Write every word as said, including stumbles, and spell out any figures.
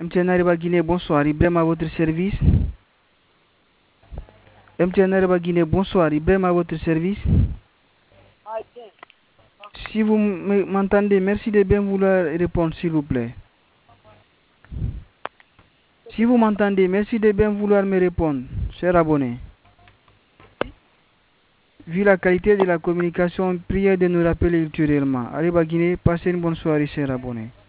M T N Ariba Guinée, bonsoir. Ibrahim à votre service. M T N Ariba Guinée, bonsoir. Ibrahim à votre service. Si vous m'entendez, merci de bien vouloir répondre, s'il vous plaît. Si vous m'entendez, merci de bien vouloir me répondre, cher abonné. Vu la qualité de la communication, priez de nous rappeler ultérieurement. Ariba Guinée, passez une bonne soirée, cher abonné.